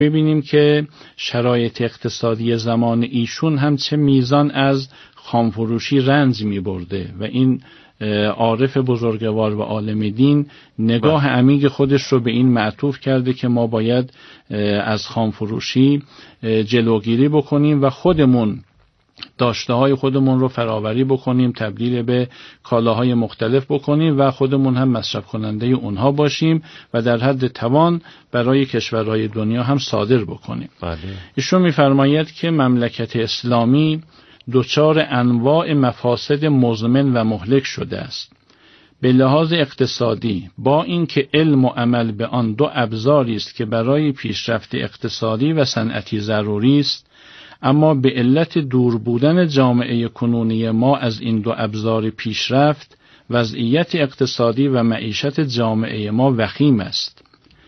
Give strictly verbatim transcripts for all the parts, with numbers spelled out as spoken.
ببینیم که شرایط اقتصادی زمان ایشون هم چه میزان از خامفروشی رنج می برده و این عارف بزرگوار و عالم دین نگاه عمیق خودش رو به این معطوف کرده که ما باید از خامفروشی جلوگیری بکنیم و خودمون داشته های خودمون رو فراوری بکنیم، تبدیل به کالاهای مختلف بکنیم و خودمون هم مصرف کننده اونها باشیم و در حد توان برای کشورهای دنیا هم صادر بکنیم. بله. ایشون می‌فرماید که مملکت اسلامی دچار انواع مفاسد مزمن و مهلک شده است. به لحاظ اقتصادی با اینکه علم و عمل به آن دو ابزاری است که برای پیشرفت اقتصادی و صنعتی ضروری است، اما به علت دور بودن جامعه کنونی ما از این دو ابزار پیشرفت، وضعیت اقتصادی و معیشت جامعه ما وخیم است.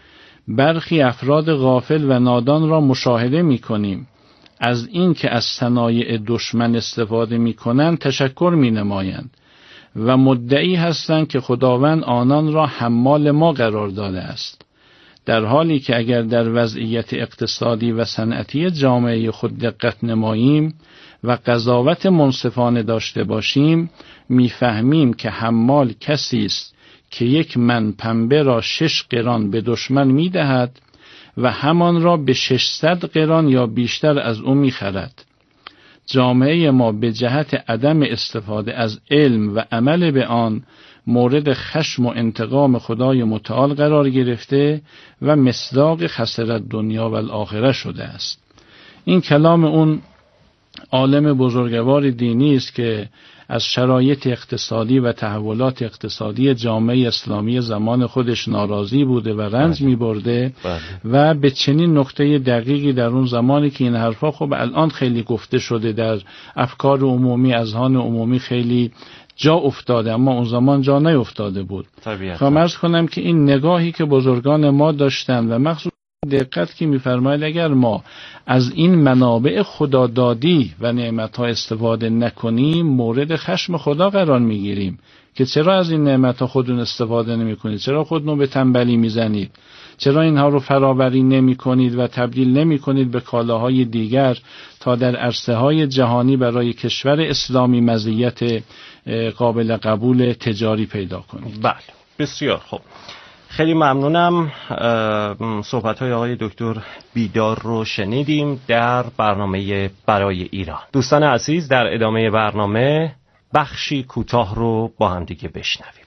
برخی افراد غافل و نادان را مشاهده می کنیم از این که از صنایع دشمن استفاده می کنند تشکر می نمایند و مدعی هستند که خداوند آنان را حمال ما قرار داده است، در حالی که اگر در وضعیت اقتصادی و صنعتی جامعه خود دقت نماییم و قضاوت منصفانه داشته باشیم، میفهمیم که حمال کسی است که یک من پنبه را شش قران به دشمن میدهد و همان را به ششصد قران یا بیشتر از او میخرد. جامعه ما به جهت عدم استفاده از علم و عمل به آن مورد خشم و انتقام خدای متعال قرار گرفته و مصداق خسارت دنیا و الاخره شده است. این کلام اون عالم بزرگوار دینی است که از شرایط اقتصادی و تحولات اقتصادی جامعه اسلامی زمان خودش ناراضی بوده و رنج می برده و به چنین نقطه دقیقی در اون زمانی که این حرفا خب الان خیلی گفته شده، در افکار عمومی، اذهان عمومی خیلی جا افتاده، اما اون زمان جا نیفتاده بود. خواهم عرض کنم که این نگاهی که بزرگان ما داشتن و مخصوص دقت که می‌فرماید اگر ما از این منابع خدادادی و نعمت‌ها استفاده نکنیم مورد خشم خدا قرار می‌گیریم که چرا از این نعمت‌ها خودتون استفاده نمی‌کنید، چرا خودتون به تنبلی می‌زنید، چرا اینها رو فراوری نمی‌کنید و تبدیل نمی‌کنید به کالاهای دیگر تا در عرصه‌های جهانی برای کشور اسلامی مزیت قابل قبول تجاری پیدا کنید. بله، بسیار خوب. خیلی ممنونم. صحبت‌های آقای دکتر بیدار رو شنیدیم در برنامه برای ایران. دوستان عزیز، در ادامه برنامه بخشی کوتاه رو با هم دیگه بشنویم.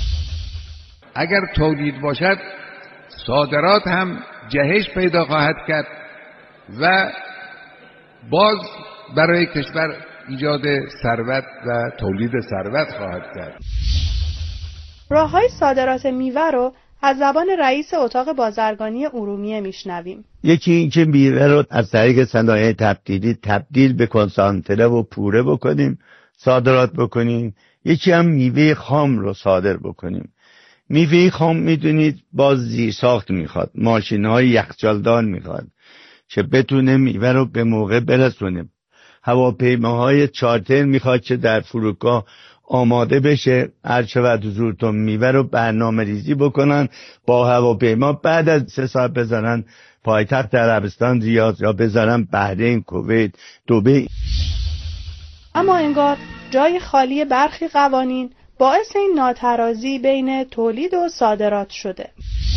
اگر تولید باشد صادرات هم جهش پیدا خواهد کرد و باز برای کشور ایجاد ثروت و تولید ثروت خواهد کرد. راه‌های صادرات میوه رو از زبان رئیس اتاق بازرگانی ارومیه میشنویم. یکی این که میوه رو از طریق صنایع تبدیلی تبدیل به کنسانتره و پوره بکنیم، صادرات بکنیم. یکی هم میوه خام رو صادر بکنیم. میوه خام میدونید باز زیرساخت میخواد، ماشین‌های یخچالدار میخواد که بتونه میوه رو به موقع برسونه. هواپیماهای چارتر میخواد که در فرودگاه آماده بشه، هر چقدر حضورتون میوه رو برنامه ریزی بکنن، با هواپیما بعد از سه ساعت بذارن پایتخت عربستان ریاض یا بذارن بحرین، کویت، دبی. اما انگار جای خالی برخی قوانین باعث این ناترازی بین تولید و صادرات شده.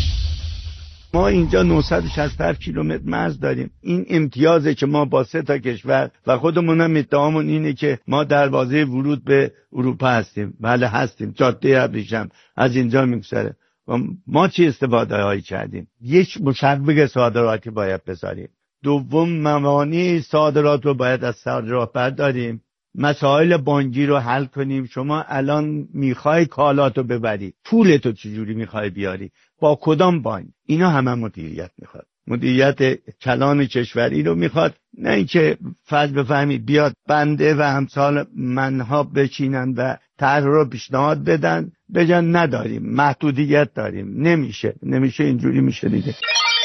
ما اینجا نهصد و شصت و هفت کیلومتر مرز داریم. این امتیازه که ما با سه تا کشور و خودمون هم ادعامون اینه که ما دروازه ورود به اروپا هستیم. بله هستیم. جاده ابریشم از اینجا میگذره. ما چی استفاده هایی کردیم؟ یک مشوق صادراتی باید بذاریم. دوم موانع صادرات رو باید از صادرات برداریم. مسائل بانکی رو حل کنیم. شما الان میخوای کالاتو ببری، پولتو چجوری میخوای بیاری، با کدام بانک؟ اینا همه مدیریت میخواد. مدیریت کلان کشوری رو میخواد، نه اینکه فرض بفهمید بیاد بنده و همسال منها بچینن و طرح رو پیشنهاد بدن بگن نداریم، محدودیت داریم. نمیشه نمیشه اینجوری میشه دیگه.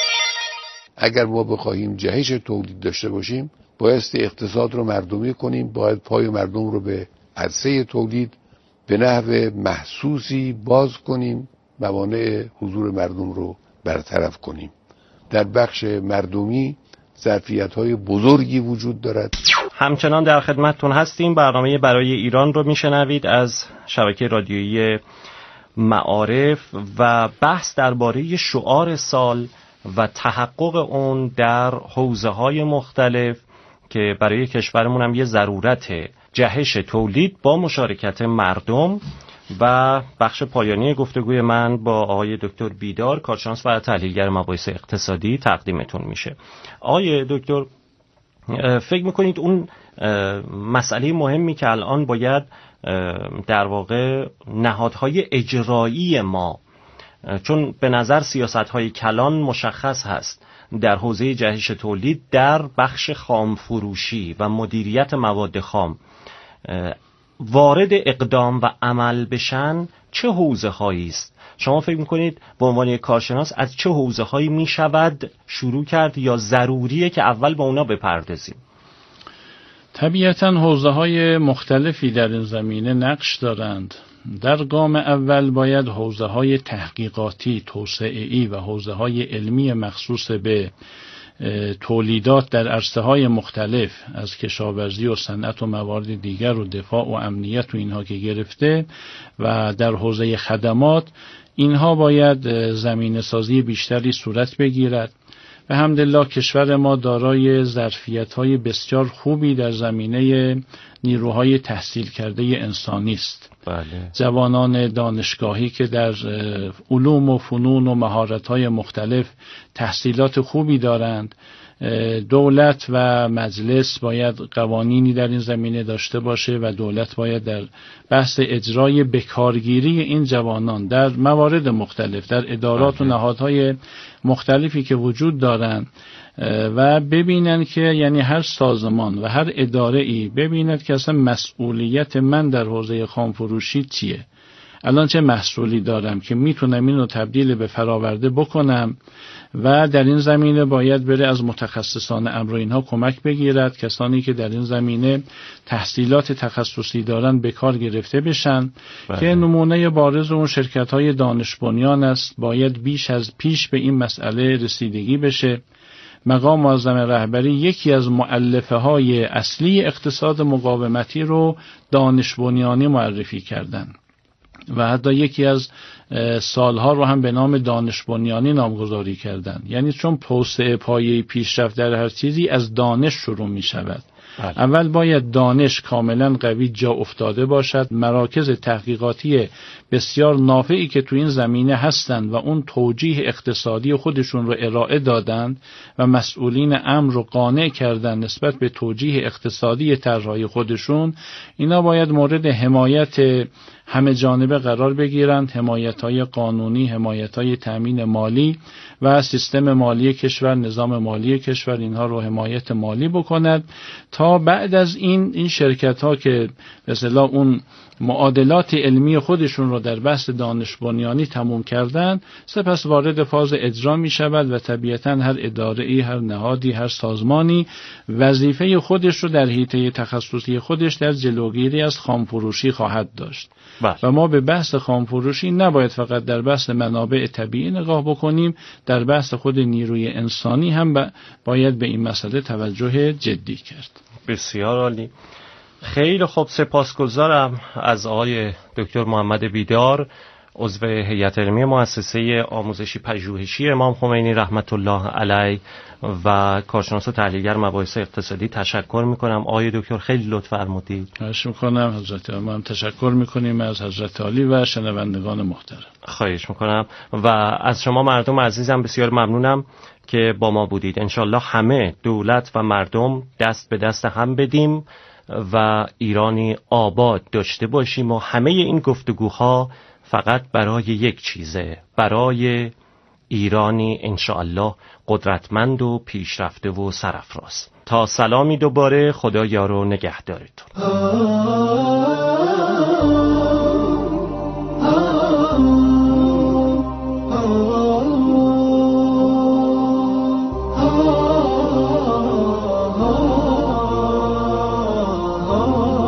اگر ما بخواهیم جهش تولید داشته باشیم بایستی اقتصاد رو مردمی کنیم، باید پای مردم رو به عرصه تولید به نحو محسوسی باز کنیم، موانع حضور مردم رو برطرف کنیم در بخش مردمی ظرفیت‌های بزرگی وجود دارد. همچنان در خدمتتون هستیم. برنامه برای ایران رو میشنوید از شبکه رادیویی معارف و بحث درباره شعار سال و تحقق اون در حوزه‌های مختلف که برای کشورمون هم یه ضرورت جهش تولید با مشارکت مردم. و بخش پایانی گفتگوی من با آقای دکتر بیدار، کارشناس و تحلیلگر مباحث اقتصادی تقدیمتون میشه. آقای دکتر، فکر میکنید اون مسئله مهمی که الان باید در واقع نهادهای اجرایی ما، چون به نظر سیاست‌های کلان مشخص هست در حوزه جهش تولید در بخش خام فروشی و مدیریت مواد خام، وارد اقدام و عمل بشن، چه حوزه هایی است؟ شما فکر میکنید به عنوان یک کارشناس از چه حوزه هایی میشود شروع کرد یا ضروریه که اول با اونا بپردازیم؟ طبیعتاً حوزه های مختلفی در این زمینه نقش دارند. در گام اول باید حوزه های تحقیقاتی، توسعه‌ای و حوزه های علمی مخصوص به تولیدات در عرصه‌های مختلف از کشاورزی و صنعت و موارد دیگر و دفاع و امنیت و اینها که گرفته و در حوزه خدمات، اینها باید زمینه سازی بیشتری صورت بگیرد. به حمدالله کشور ما دارای ظرفیت‌های بسیار خوبی در زمینه نیروهای تحصیل کرده انسانی است. بله. جوانان دانشگاهی که در علوم و فنون و مهارت‌های مختلف تحصیلات خوبی دارند. دولت و مجلس باید قوانینی در این زمینه داشته باشه و دولت باید در بحث اجرای بکارگیری این جوانان در موارد مختلف در ادارات و نهادهای مختلفی که وجود دارند و ببینن که یعنی هر سازمان و هر اداره ای ببیند که اصلا مسئولیت من در حوزه خامفروشی چیه، الان چه محصولی دارم که میتونم اینو تبدیل به فراورده بکنم و در این زمینه باید بره از متخصصان امر اینها کمک بگیرد. کسانی که در این زمینه تحصیلات تخصصی دارن به کار گرفته بشن. بله. که نمونه بارز اون شرکت‌های دانش بنیان است. باید بیش از پیش به این مسئله رسیدگی بشه. مقام معظم رهبری یکی از مؤلفه های اصلی اقتصاد مقاومتی رو دانش بنیانی معرفی کردن و حتی یکی از سالها رو هم به نام دانش بنیانی نامگذاری کردن. یعنی چون توسعه پایه پیشرفت در هر چیزی از دانش شروع می شود. بله. اول باید دانش کاملا قوی جا افتاده باشد. مراکز تحقیقاتی بسیار نافعی که تو این زمینه هستند و اون توجیه اقتصادی خودشون رو ارائه دادند و مسئولین امر رو قانع کردن نسبت به توجیه اقتصادی طرحهای خودشون، اینا باید مورد حمایت همه جانبه قرار بگیرند. حمایت‌های قانونی، حمایت‌های تامین مالی و سیستم مالی کشور، نظام مالی کشور اینها رو حمایت مالی بکند تا بعد از این این شرکت‌ها که به اصطلاح اون معادلات علمی خودشون رو در بحث دانش بنیانی تموم کردن، سپس وارد فاز اجرا می شود و طبیعتاً هر اداره‌ای، هر نهادی، هر سازمانی وظیفه خودش رو در حیطه تخصصی خودش در جلوگیری از خامفروشی خواهد داشت. بله. و ما به بحث خامفروشی نباید فقط در بحث منابع طبیعی نگاه بکنیم، در بحث خود نیروی انسانی هم باید به این مسئله توجه جدی کرد. بسیار عالی. خیلی خوب، سپاسگزارم از آقای دکتر محمد بیدار، عضو هیئت علمی مؤسسه آموزشی پژوهشی امام خمینی رحمت الله علیه و کارشناس و تحلیلگر مباحث اقتصادی تشکر میکنم. آقای دکتر خیلی لطف فرمودید. خواهش میکنم حضرت عالی. هم تشکر میکنیم از حضرت عالی و شنوندگان محترم. خواهش میکنم و از شما مردم عزیزم بسیار ممنونم که با ما بودید. انشالله همه دولت و مردم دست به دست هم بدیم و ایرانی آباد داشته باشیم و همه این گفتگوها فقط برای یک چیزه، برای ایرانی انشاءالله قدرتمند و پیشرفته و سرافراز. تا سلامی دوباره، خدا یار و نگهدارتون.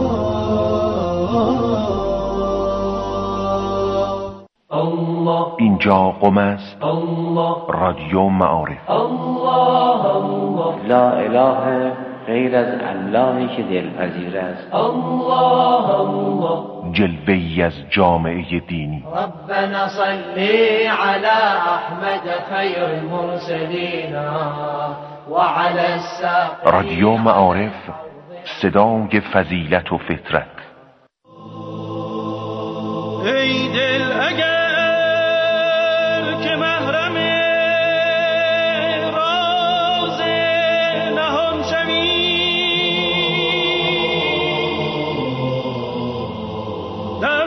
این اینجا قم است رادیو معارف. الله الله لا اله غیر از اللهی که دلپذیر است. الله الله جلوه‌ای از جامعه دینی. ربنا صلی علی احمد خیر المرسلین و علی الساق. رادیو معارف، صدای فضیلت و فطرت. ای دل اگر که محرم راز نهان شوی، در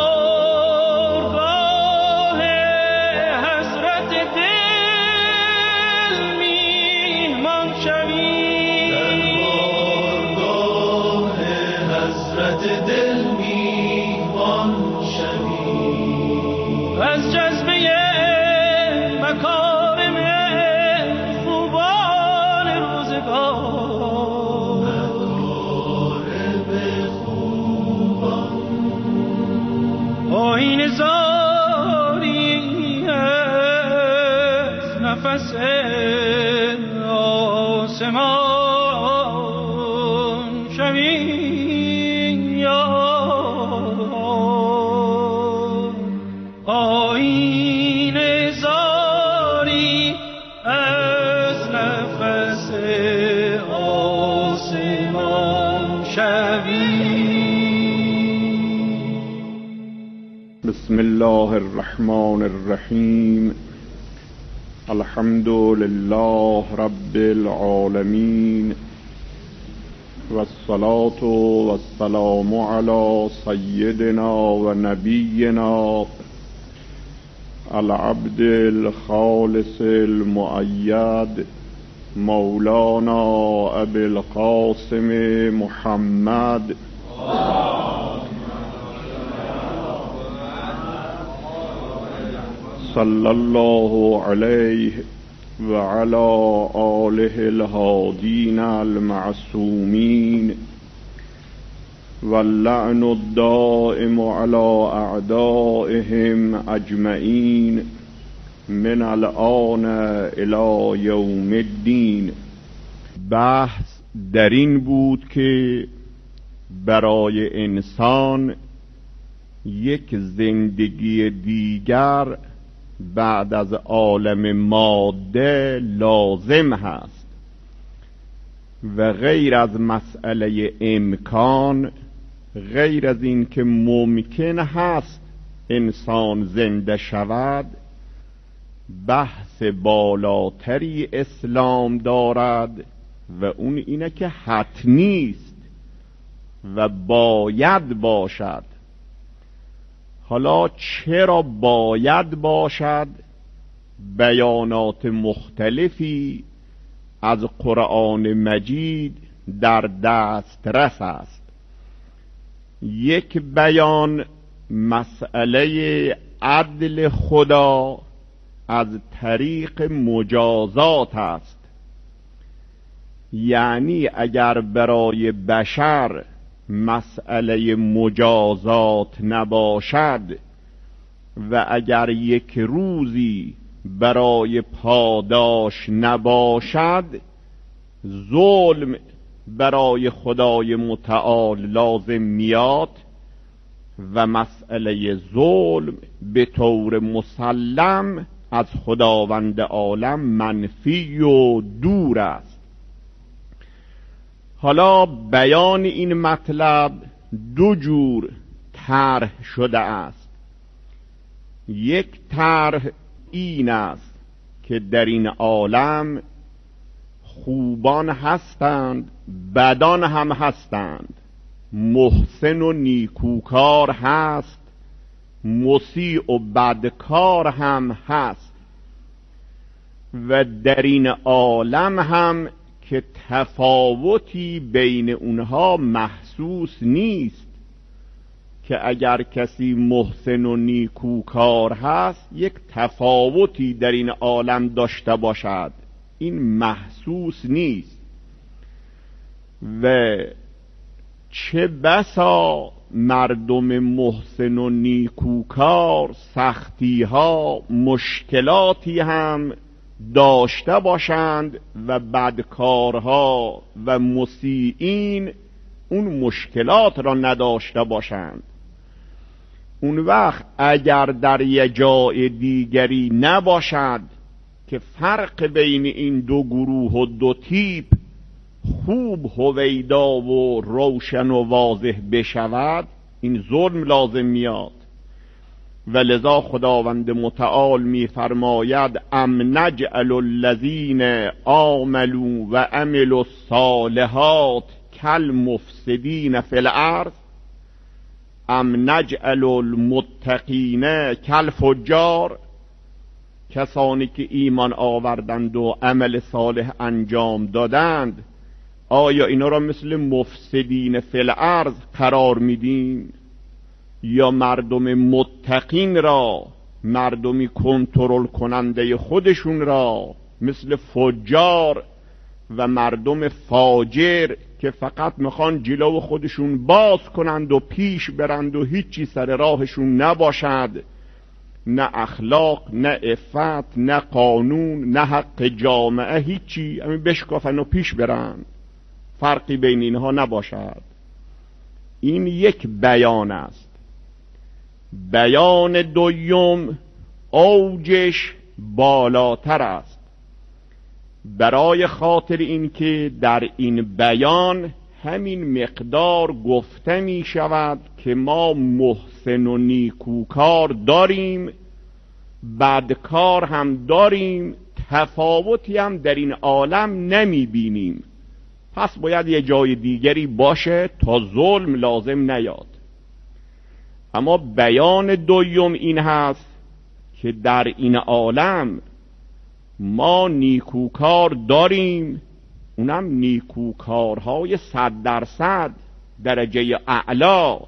بارگاه حسرت دل میهمان شوی، در بارگاه حسرت دل میهمان شوی، از جذبه مکارم خوبان روزگار، مکارم خوبان آیین زاری از نفس آسمان شوی، یا آیین زاری از نفس آسمان شوی. بسم الله الرحمن الرحیم. الحمد لله رب العالمین و الصلاة و السلام علی سیدنا و نبینا العبد الخالص المؤید مولانا ابی القاسم محمد صلی الله علیه و علی آله الهادین المعصومین واللعن الدائم على اعدائهم اجمعین من الآن الى یوم الدین. بحث در این بود که برای انسان یک زندگی دیگر بعد از عالم ماده لازم هست و غیر از مسئله امکان، غیر از این که ممکن هست انسان زنده شود، بحث بالاتری اسلام دارد و اون اینه که حتمی است و باید باشد. حالا چرا باید باشد؟ بیانات مختلفی از قرآن مجید در دسترس است. یک بیان مسئله عدل خدا از طریق مجازات است، یعنی اگر برای بشر مسئله مجازات نباشد و اگر یک روزی برای پاداش نباشد، ظلم برای خدای متعال لازم میاد و مسئله ظلم به طور مسلم از خداوند عالم منفی و دور است. حالا بیان این مطلب دو جور طرح شده است. یک طرح این است که در این عالم خوبان هستند، بدان هم هستند، محسن و نیکوکار هست، مسیء و بدکار هم هست و در این عالم هم که تفاوتی بین اونها محسوس نیست، که اگر کسی محسن و نیکوکار هست یک تفاوتی در این عالم داشته باشد، این محسوس نیست. و چه بسا مردم محسن و نیکوکار سختی ها مشکلاتی هم داشته باشند و بدکارها و مسیئین اون مشکلات را نداشته باشند، اون وقت اگر در یه جای دیگری نباشد که فرق بین این دو گروه و دو تیپ خوب هویدا و روشن و واضح بشود، این ظلم لازم میاد. و لذا خداوند متعال میفرماید ام نجعل الذین آمنوا و عملوا الصالحات کالمفسدین فی الارض ام نجعل المتقین کالفجار. کسانی که ایمان آوردند و عمل صالح انجام دادند، آیا اینا را مثل مفسدین فی الارض قرار میدین؟ یا مردم متقین را، مردمی کنترل کننده خودشون را مثل فجار و مردم فاجر که فقط میخوان جلو خودشون باز کنند و پیش برند و هیچی سر راهشون نباشد، نه اخلاق، نه عفت، نه قانون، نه حق جامعه، هیچی، همین بشکافن و پیش برند، فرقی بین اینها نباشد. این یک بیان است. بیان دوم اوجش بالاتر است، برای خاطر اینکه در این بیان همین مقدار گفته می شود که ما محسن و نیکوکار داریم، بدکار هم داریم، تفاوتی هم در این عالم نمی بینیم. پس باید یه جای دیگری باشه تا ظلم لازم نیاد. اما بیان دوم این هست که در این عالم ما نیکوکار داریم، اونم نیکوکارهای صد درصد درجه اعلا،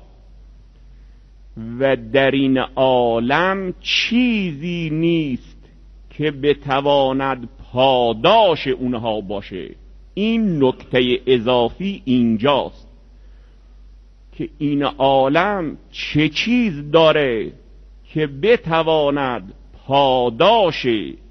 و در این عالم چیزی نیست که بتواند پاداش اونها باشه. این نکته اضافی اینجاست که این عالم چه چیز داره که بتواند پاداش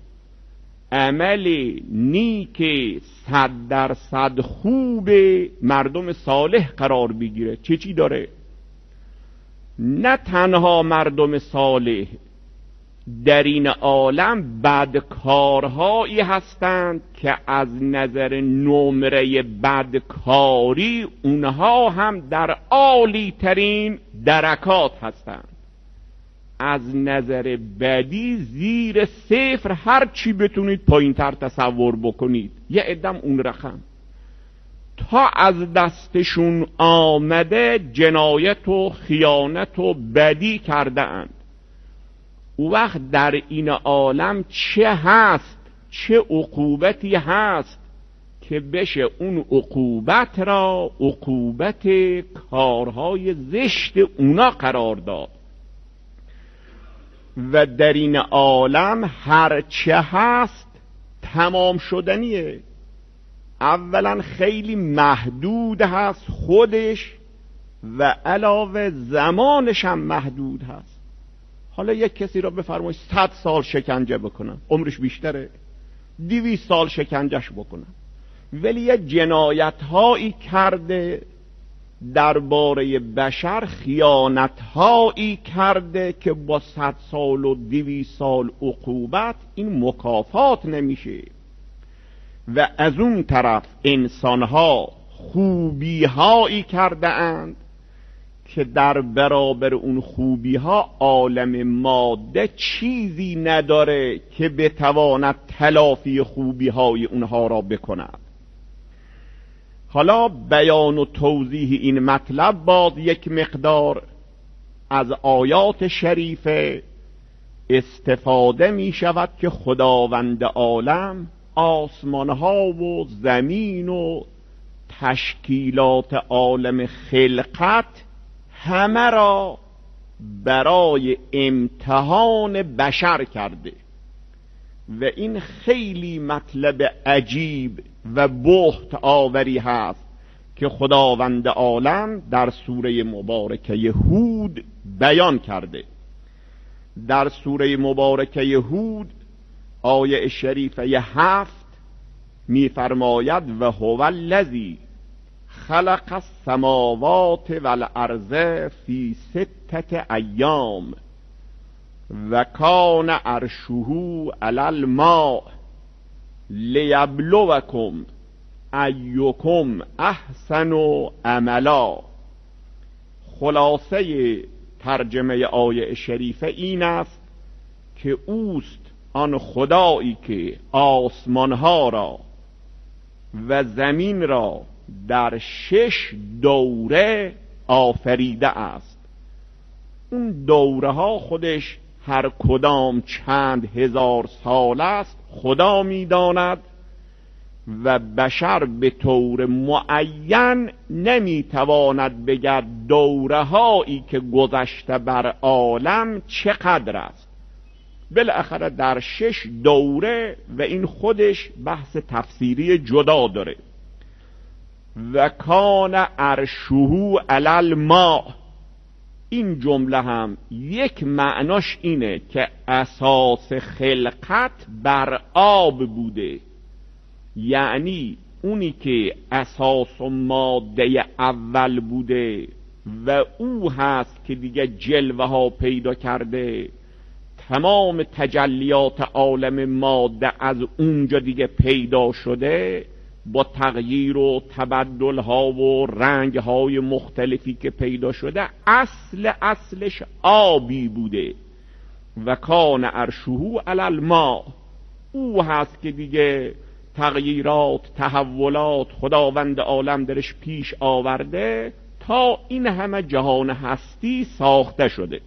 عمل نیک صد درصد خوب مردم صالح قرار بگیره. چه چی داره؟ نه تنها مردم صالح، در این عالم بدکارهایی هستند که از نظر نمره بدکاری اونها هم در عالی ترین درکات هستند. از نظر بدی زیر صفر، هر چی بتونید پایین تر تصور بکنید، یه عدم اون رقم تا از دستشون آمده جنایت و خیانت و بدی کرده اند. او وقت در این عالم چه هست، چه عقوبتی هست که بشه اون عقوبت را عقوبت کارهای زشت اونا قرار داد. و در این عالم هر چه هست تمام شدنیه. اولا خیلی محدود هست خودش و علاوه زمانش هم محدود هست. حالا یک کسی را بفرمایید صد سال شکنجه بکنن، عمرش بیشتره، دویست سال شکنجهش بکنن، ولی یه جنایت هایی کرده درباره بشر، خیانت هایی کرده که با صد سال و دویست سال عقوبت این مکافات نمیشه. و از اون طرف انسان ها خوبی هایی کرده اند که در برابر اون خوبی ها عالم ماده چیزی نداره که بتواند تلافی خوبی های اونها را بکند. حالا بیان و توضیح این مطلب باز یک مقدار از آیات شریفه استفاده می شود که خداوند عالم آسمانها و زمین و تشکیلات عالم خلقت همه را برای امتحان بشر کرده. و این خیلی مطلب عجیب و بهت آوری هست که خداوند عالم در سوره مبارکه هود بیان کرده. در سوره مبارکه هود آیه شریفه هفت می‌فرماید و هو الذی خلق السماوات والارض فی ستة ایام و کان عرشه علی الماء لیبلوکم ایکم احسن عملا. خلاصه ترجمه آیه شریفه این است که اوست آن خدایی که آسمانها را و زمین را در شش دوره آفریده است. اون دوره ها خودش هر کدام چند هزار سال است خدا می‌داند و بشر به طور معین نمیتواند بگد دوره هایی که گذشته بر عالم چقدر است. بالاخره در شش دوره و این خودش بحث تفسیری جدا داره. و کان عرشه علی الماء، این جمله هم یک معناش اینه که اساس خلقت بر آب بوده، یعنی اونی که اساس و ماده اول بوده و او هست که دیگه جلوه ها پیدا کرده، تمام تجلیات عالم ماده از اونجا دیگه پیدا شده، با تغییر و تبدل ها و رنگ های مختلفی که پیدا شده، اصل اصلش آبی بوده. و کان عرشه علی الماء، او هست که دیگه تغییرات، تحولات خداوند عالم درش پیش آورده تا این همه جهان هستی ساخته شده.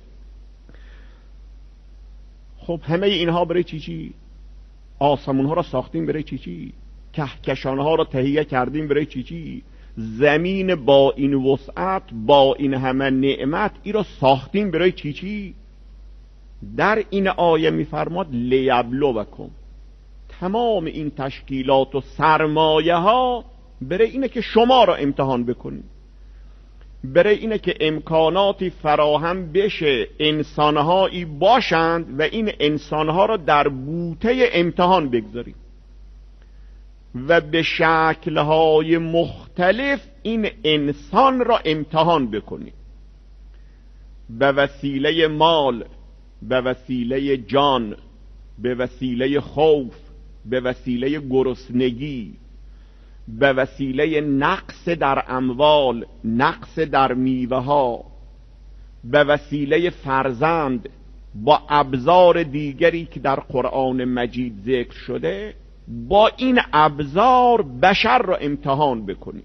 خب همه اینها برای چی چی؟ آسمون ها را ساختیم برای چی چی؟ کهکشان ها را تهیه کردیم برای چی چی؟ زمین با این وسعت، با این همه نعمت، ای را ساختیم برای چی چی؟ در این آیه میفرماد لیبلوکم، تمام این تشکیلات و سرمایه ها برای اینه که شما را امتحان بکنید، برای اینه که امکاناتی فراهم بشه، انسانهایی باشند و این انسانها را در بوته امتحان بگذاریم و به شکلهای مختلف این انسان را امتحان بکنیم، به وسیله مال، به وسیله جان، به وسیله خوف، به وسیله گرسنگی، به وسیله نقص در اموال، نقص در میوه ها، به وسیله فرزند، با ابزار دیگری که در قرآن مجید ذکر شده، با این ابزار بشر را امتحان بکنیم.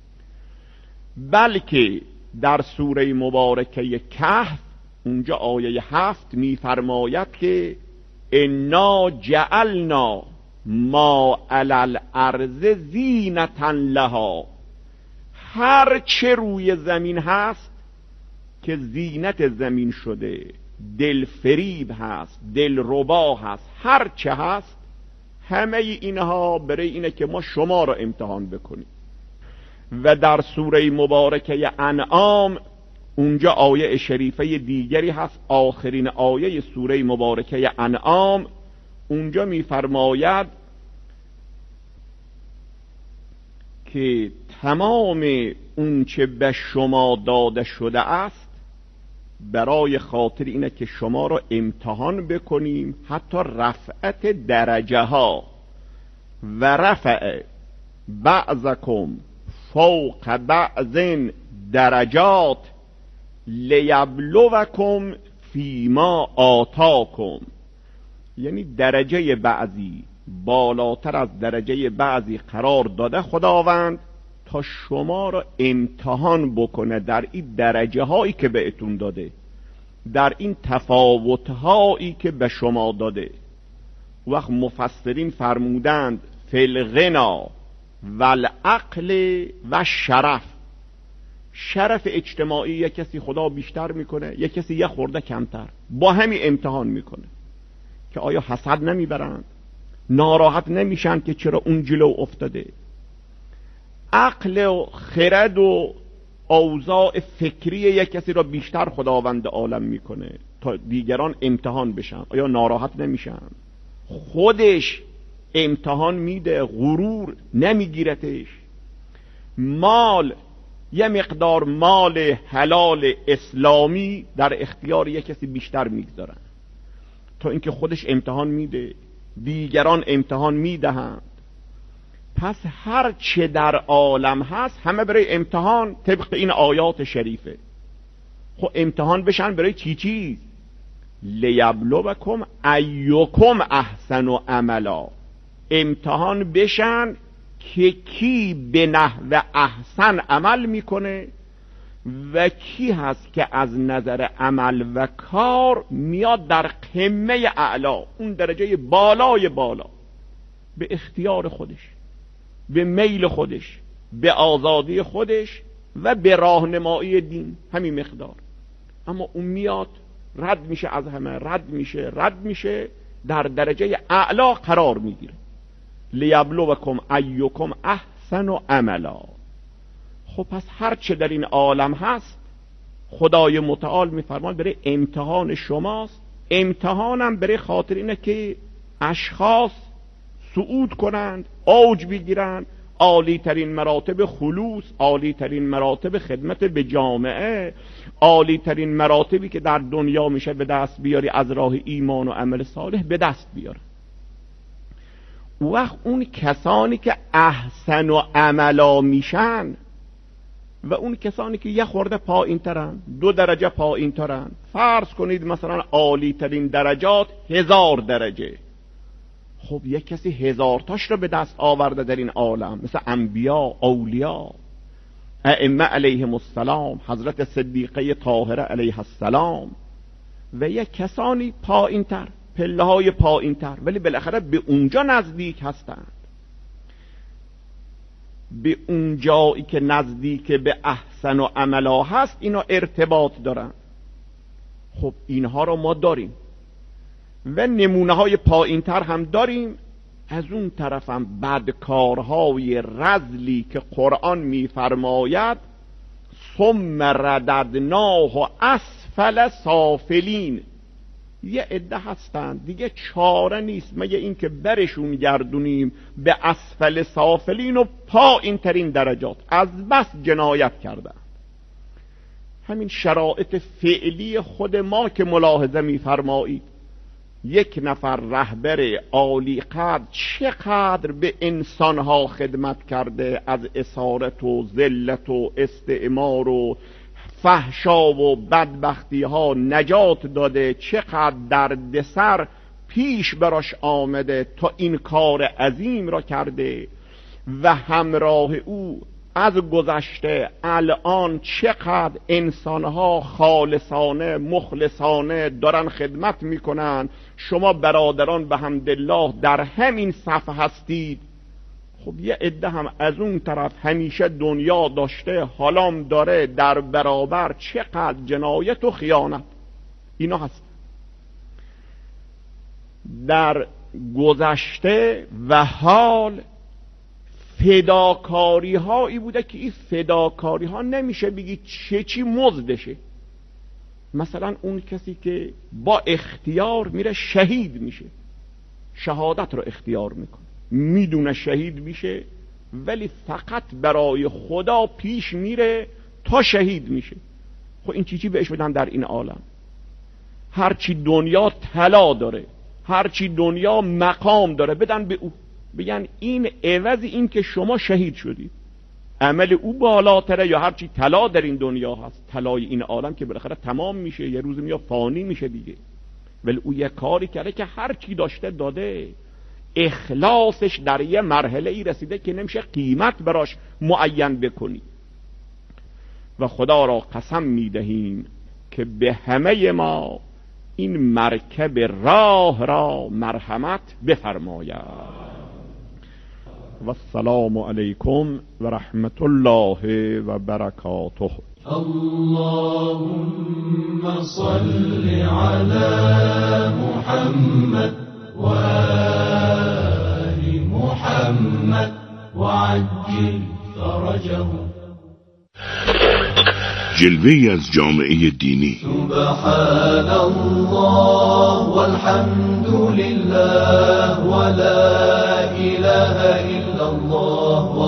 بلکه در سوره مبارکه کهف اونجا آیه هفت میفرماید که انا جعلنا ما علی الارض زینتا لها، هر چه روی زمین هست که زینت زمین شده، دل فریب هست، دل ربا هست، هر چه هست، همه اینها برای اینه که ما شما را امتحان بکنیم. و در سوره مبارکه انعام اونجا آیه شریفه دیگری هست، آخرین آیه سوره مبارکه انعام، اونجا میفرماید که تمام اون چه به شما داده شده است برای خاطر اینه که شما را امتحان بکنیم، حتی رفعت درجه ها و رفع بعضکم فوق بعض درجات لیبلوکم فیما آتاکم، یعنی درجه بعضی بالاتر از درجه بعضی قرار داده خداوند تا شما را امتحان بکنه در این درجه هایی که بهتون داده، در این تفاوت هایی که به شما داده. وقت مفسرین فرمودند فی الغنا والعقل و شرف، شرف اجتماعی یک کسی خدا بیشتر میکنه، یک کسی یه خورده کمتر، با همین امتحان میکنه که آیا حسد نمیبرند، ناراحت نمیشن که چرا اون جلو افتاده. عقل و خرد و اوضاع فکری یک کسی را بیشتر خداوند عالم میکنه تا دیگران امتحان بشن. آیا ناراحت نمیشن؟ خودش امتحان میده، غرور نمیگیرتش. مال، یه مقدار مال حلال اسلامی در اختیار یک کسی بیشتر میگذارن تا اینکه خودش امتحان میده، دیگران امتحان میدهند. پس هر چه در عالم هست همه برای امتحان طبق این آیات شریفه. خب امتحان بشن برای چی چیز؟ لیبلوکم ایکم احسن و عملا. امتحان بشن که کی به نحو احسن عمل میکنه و کی هست که از نظر عمل و کار میاد در قمه اعلا، اون درجه بالای بالا، به اختیار خودش، به میل خودش، به آزادی خودش و به راهنمایی دین. همین مقدار. اما اون میاد رد میشه از همه، رد میشه رد میشه در درجه اعلا قرار میگیره. لیبلوکم ایکم احسن و عملا. خب پس هر چه در این عالم هست خدای متعال میفرماید برای امتحان شماست. امتحانم برای خاطر اینه که اشخاص صعود کنند، اوج بگیرند، عالی ترین مراتب خلوص، عالی ترین مراتب خدمت به جامعه، عالی ترین مراتبی که در دنیا میشه به دست بیاری از راه ایمان و عمل صالح به دست بیاره. وقت اون کسانی که احسن و عملا میشن و اون کسانی که یه خورده پایین ترن، دو درجه پایین ترن، فرض کنید مثلا عالی ترین درجات هزار درجه، خب یک کسی هزار تاش رو به دست آورده در این عالم، مثل انبیا، اولیاء، ائمه علیهم السلام، حضرت صدیقه طاهره علیه السلام، و یک کسانی پایین تر، پله های پایین تر، ولی بالاخره به اونجا نزدیک هستند، به اون جایی که نزدیک به احسن و عملا هست اینا ارتباط دارن. خب اینها رو ما داریم و نمونه های پایین تر هم داریم. از اون طرف هم بدکارهای رذلی که قرآن میفرماید ثم رددناه اسفل سافلین، یه عده هستند دیگه چاره نیست مگه این که برشون گردونیم به اسفل سافلین و پایین ترین درجات، از بس جنایت کردن. همین شرایط فعلی خود ما که ملاحظه میفرمایید، یک نفر رهبر عالی قدر چقدر به انسانها خدمت کرده، از اسارت و ذلت و استعمار و فحشا و بدبختی ها نجات داده، چقدر دردسر پیش براش آمده تا این کار عظیم را کرده، و همراه او از گذشته الان چقدر انسانها خالصانه مخلصانه دارن خدمت میکنن. شما برادران به حمدالله در همین صف هستید. خب یه عده هم از اون طرف همیشه دنیا داشته حالام داره در برابر چقدر جنایت و خیانت اینا هست. در گذشته و حال فداکاری هایی بوده که این فداکاری ها نمیشه بگی چه چی مزدشه. مثلا اون کسی که با اختیار میره شهید میشه، شهادت رو اختیار میکنه، میدونه شهید میشه ولی فقط برای خدا پیش میره تا شهید میشه. خب این چی چی بهش بدن در این عالم؟ هرچی دنیا طلا داره، هرچی دنیا مقام داره بدن به او، بگن این عوض این که شما شهید شدید. عمل او بالاتره یا هرچی طلا در این دنیا هست، طلای این عالم که بالاخره تمام میشه، یه روز میاد فانی میشه دیگه، ولی او یه کاری کرده که هرچی داشته داده. اخلاصش در یه مرحله ای رسیده که نمیشه قیمت براش معین بکنی. و خدا را قسم میدهیم که به همه ما این مرکب راه را مرحمت بفرماید. و السلام علیکم و رحمت الله و برکاته. اللهم صل على محمد و آل محمد وعجل فرجه. جلوه‌ای از جامعه دینی. سبحان الله والحمد لله ولا اله الا الله